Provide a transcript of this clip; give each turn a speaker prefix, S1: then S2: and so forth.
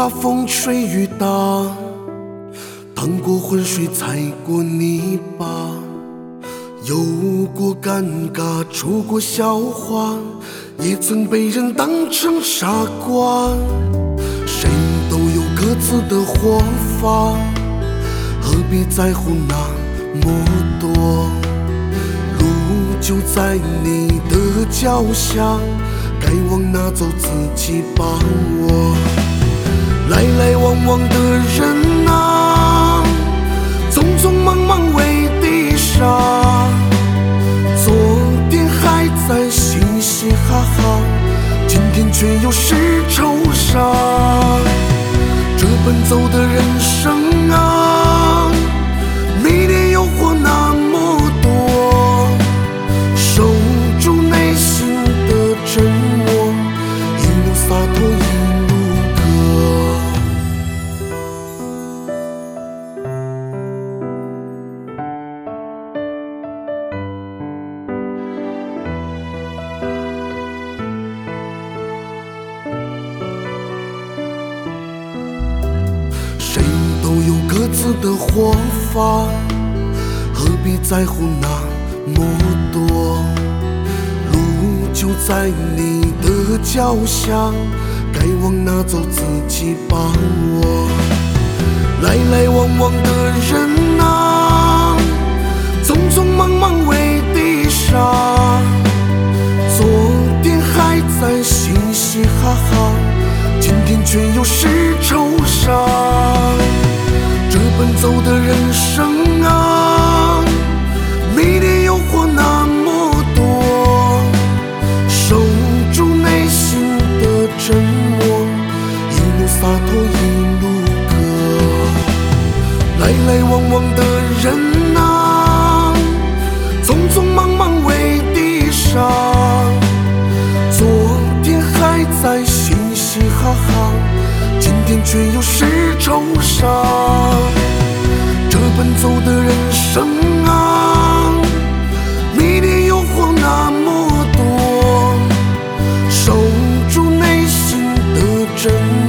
S1: 怕风吹雨打，趟过浑水，踩过泥巴，有过尴尬，出过笑话，也曾被人当成傻瓜。谁都有各自的活法，何必在乎那么多？路就在你的脚下，该往哪走自己把握。来来往往的人啊，匆匆忙忙为地沙，昨天还在嘻嘻哈哈，今天却又是愁杀。这奔走的人生啊，迷恋诱惑那么多，守住内心的沉默，一路洒脱一路歌。谁都有各自的活法，何必在乎那么多？路就在你的脚下，该往哪走自己把握。来来往往的人啊，匆匆忙忙为地沙，昨天还在嘻嘻哈哈，今天却又是愁杀。这奔走的人生啊，迷恋诱惑那么多，守住内心的沉默，一路洒脱一路歌。来来往往的人啊，匆匆忙忙为地沙，昨天还在嘻嘻哈哈，今天却又是愁杀。这奔走的人生啊，迷恋诱惑那么多，守住内心的真